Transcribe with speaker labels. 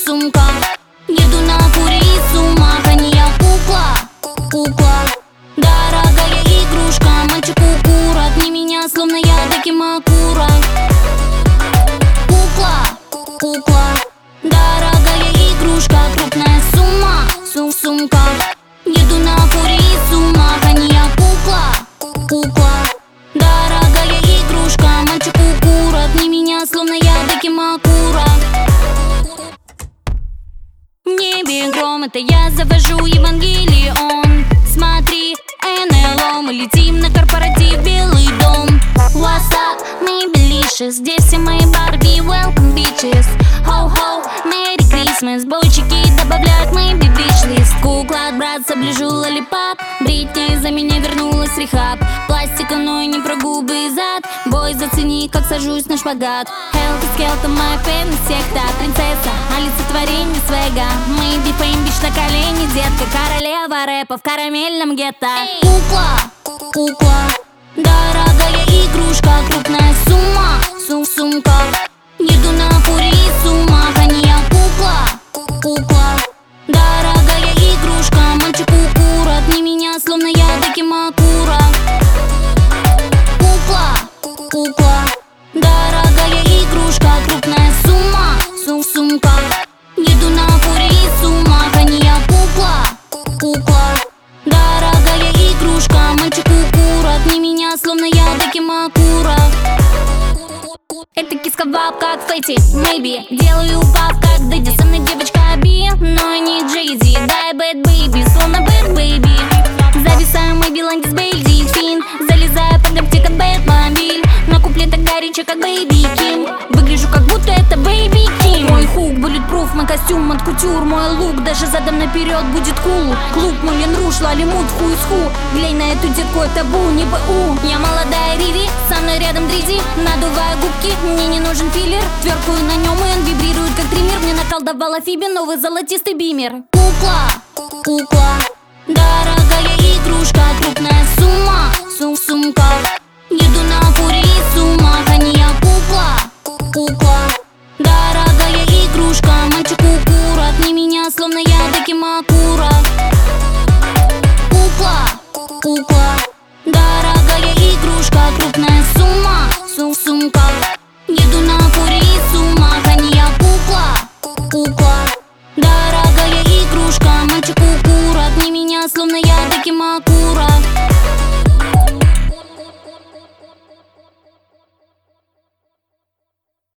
Speaker 1: Сумка. Еду на фуре и с ума, а не я кукла. Дорогая игрушка, мальчик укура, отни меня, словно я Дакимакура. Кукла. Дорогая игрушка, крупная сумма. Сумка. Еду на фуре и с ума, а не я кукла. Дорогая игрушка, мальчик укура, отни меня, словно я Дакимакура. В небе гром, это я завожу Евангелион. Смотри, НЛО, мы летим на корпоратив Белый дом. What's up, Maybelicious, здесь все мои Барби, welcome bitches. Ho-ho, Merry Christmas, бойчики добавляют Maybe Beachlist. Кукла от братца, ближу лолипап, Бритни за меня вернулась в рехаб. Пластика, но и не про губы и зад. Бой, зацени, как сажусь на шпагат. Хелта Скелта, моя фэм секта. Принцесса, олицетворение свега. Maybe Fame, бич на колени, детка. Королева рэпа в карамельном гетто. Кукла. Дорогая игрушка, крупная сумма. Еду на фуре и с ума, а не я кукла. Дорогая игрушка, мальчик укура, отни меня, словно я Дакимакура. Кукла. Дорогая игрушка, крупная сумма. Еду на фуре и с ума, а не я кукла. Дорогая игрушка, мальчик укура, отни меня, словно я Дакимакура. Это киска вап, как Фэти, Maybe. Делаю пап, как Дэдди, со мной девочка Би, но не Джейзи. Дай Bad Baby, словно Bad Baby. Зависаю Maybe Ландис Бейли Фин. Залезаю под ногти, как Бэтмобиль. На куплетах горячо, как Бэйби Ким. Выгляжу, как будто это Бэйби Ким. Мой хук, bulletproof, мой костюм от кутюр. Мой лук, даже задом наперед будет кул. Клуб, Мулен Руш, Лалимут, ху из ху. Глянь на эту детку, табу, не БУ. Я молодая Рири, со мной рядом Дризи. Надуваю губки, мне не нужен филлер. Тверкую на нем, и он вибрирует, как триммер. Мне наколдовала Фиби новый золотистый бимер. Кукла. Дорогая игрушка, крупная сумма. Еду на фуре и с ума, а не я кукла. Дорогая игрушка, мальчик укура, отни меня, словно я Дакимакура. Кукла. Дорогая игрушка, крупная сумма. Еду на фуре и с ума, а не я кукла. Дорогая игрушка, мальчик укура.